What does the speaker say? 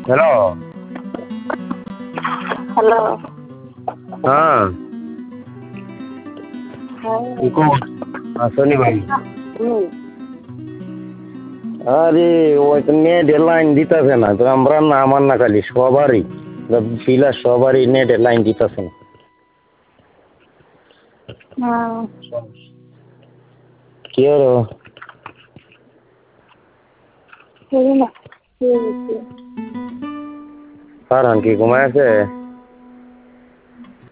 Hello. Hello. হ্যাঁ, কি খবর? শনি ভাই। হুম। আরে ওই তো নেটে লাইন দিতেছে না, তো আমরা না, আমার না খালি সবারই বিলাস সবারই নেটে লাইন দিতেছে না। কি হলো? ফারহান কি ঘুমায় আছে?